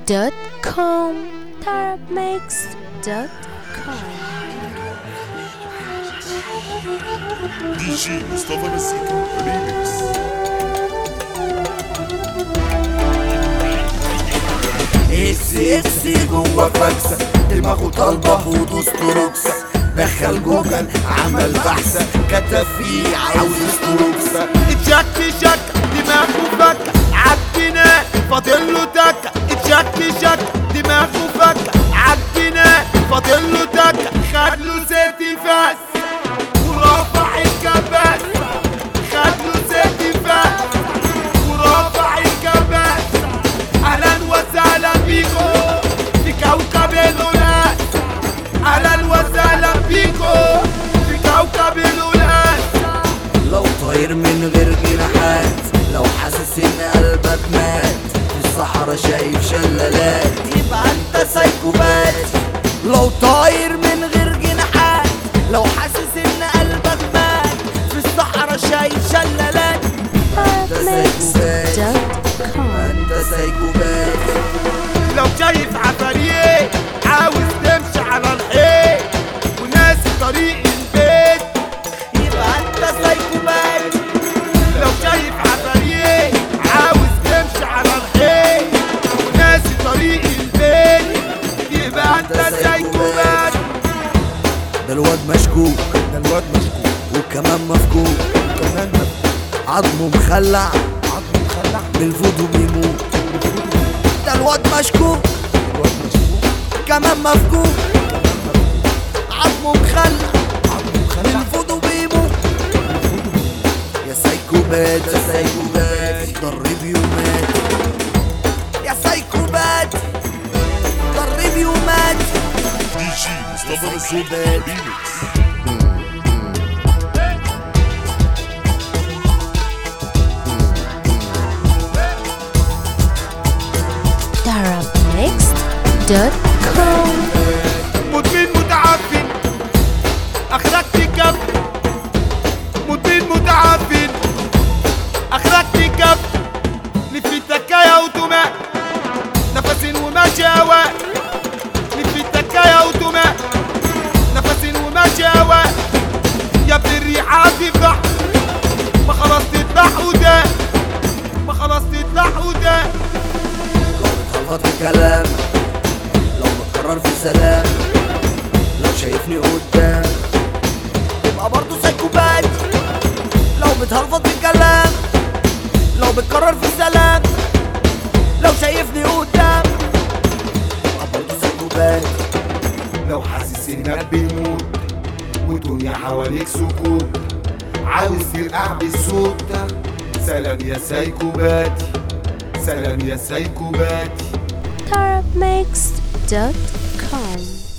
tarabmix.com tarabmix.com DJ مصطفى مسيكا ريميكس. اكس جوا فاكسة دماغه طالبة ودوس تروكسة، دخل جوجل عمل بحثة كتب فيه عاوز ستروكسة. اتشك دماغه فك عالجناه فاضله تكة. اتشك دماغه فك عالجناه فاضله تكة. خدله سيتي فاس ورفع الكباس. خدله سيتي فاس ورفع الكباس. اهلا وسهلا بيكو في كوكب الأولاد. اهلا وسهلا بيكو في كوكب الأولاد. لو طاير من غير جناحات، لو حاسس ان قلبك مات، في الصحراء شايف شلالات، يبقى انت سايكوبات. لو طاير من غير جناحات، لو حاسس ان قلبك مات، في الصحراء شايف شلالات، انت سايكوبات. انت سايكوبات. لو شايف عفاريت عاوز تمشي على الحيط وناسي طريق البيت، يبقى انت سايكوبات. لو شايف عفاريت عاوز تمشي على الحيط وناسي طريق البيت، يبقى انت سايكوبات. ده الواد مشكوك، وكمان مفكوك، عظمه مخلع بالفودو بيموت. ده الواد مشكوك كمان مفكوك، عظمه مخلع بالفودو بيموت. يا سايكوبات يا سايكوبات ضرب يومات. يا سايكوبات ضرب يومات. DJ مصطفى مسيكا ريميكس. tarabmix.com مدمن متعفن اخرك تكب. مدمن متعفن اخرك تكب. لفي تكايا وتماء نفس وماشي هواء. لفي تكايا وتماء نفس وماشي هواء. يا ابن الريحة هتفضح ما خلاص تذبح وده. ما خلاص تذبح وده. غلط الكلام لو بتكرر في سلام، لو شايفني قدام يبقى برضه سايكوبات. لو بتهلفط في الكلام، لو بتكرر في السلام، لو شايفني قدام يبقى برضه سايكوبات. لو حاسس انك بتموت والدنيا حواليك سكوت، عاوز ترقع بالصوت ده، سلام يا سايكوباتي. سلام يا سايكوباتي. tarabmix.com